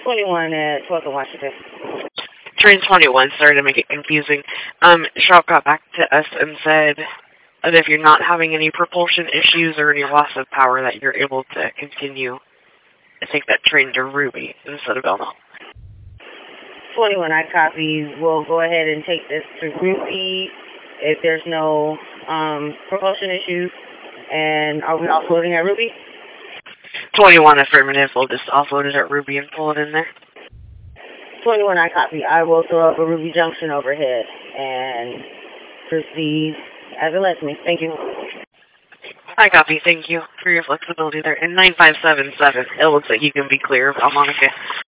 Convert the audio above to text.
21 at 12th and Washington. Train 21, sorry to make it confusing. Sharp got back to us and said that if you're not having any propulsion issues or any loss of power, that you're able to continue to take that train to Ruby instead of Belmont. 21, I copy. We'll go ahead and take this to Ruby if there's no propulsion issues. And are we offloading at Ruby? 21, affirmative. We'll just offload it at Ruby and pull it in there. 21, I copy. I will throw up a Ruby Junction overhead and proceed as it lets me. Thank you. I copy. Thank you for your flexibility there. And 9577, it looks like you can be clear of Monica.